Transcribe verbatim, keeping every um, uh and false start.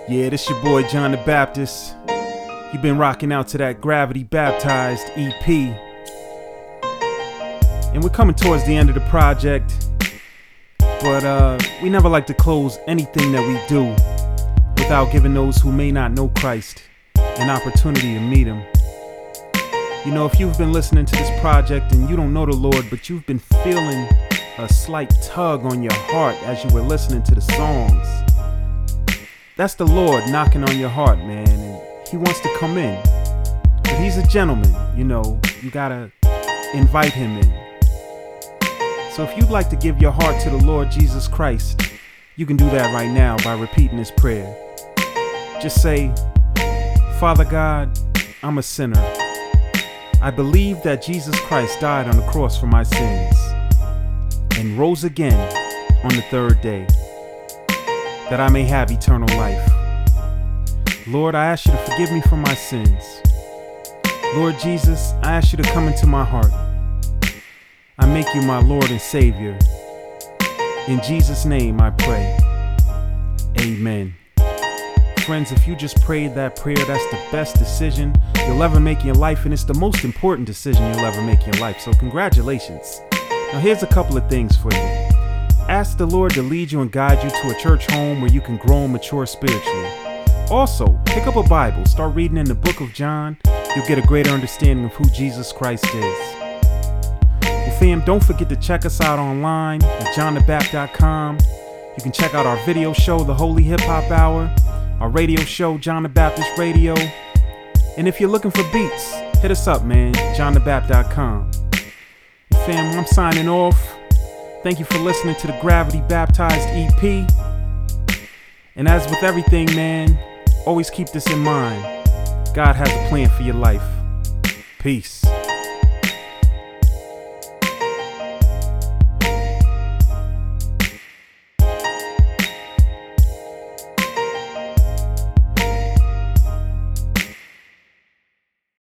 Yeah, this your boy John the Baptist. You've been rocking out to that Gravity Baptized E P. And we're coming towards the end of the project. But uh, we never like to close anything that we do without giving those who may not know Christ an opportunity to meet him. You know, if you've been listening to this project and you don't know the Lord, but you've been feeling a slight tug on your heart as you were listening to the songs, that's the Lord knocking on your heart, man, and he wants to come in. But he's a gentleman, you know, you gotta invite him in. So if you'd like to give your heart to the Lord Jesus Christ, you can do that right now by repeating this prayer. Just say, Father God, I'm a sinner. I believe that Jesus Christ died on the cross for my sins and rose again on the third day, that I may have eternal life. Lord, I ask you to forgive me for my sins. Lord Jesus, I ask you to come into my heart. I make you my Lord and Savior. In Jesus' name I pray. Amen. Friends, if you just prayed that prayer, that's the best decision you'll ever make in your life, and it's the most important decision you'll ever make in your life. So congratulations. Now here's a couple of things for you. Ask the Lord to lead you and guide you to a church home where you can grow and mature spiritually. Also, pick up a Bible, start reading in the book of John. You'll get a greater understanding of who Jesus Christ is. Well, fam, don't forget to check us out online at john the bap dot com. You can check out our video show, The Holy Hip Hop Hour, our radio show, John the Baptist Radio. And if you're looking for beats, hit us up, man, john the bap dot com. And fam, I'm signing off. Thank you for listening to the Gravity Baptized E P. And as with everything, man, always keep this in mind. God has a plan for your life. Peace.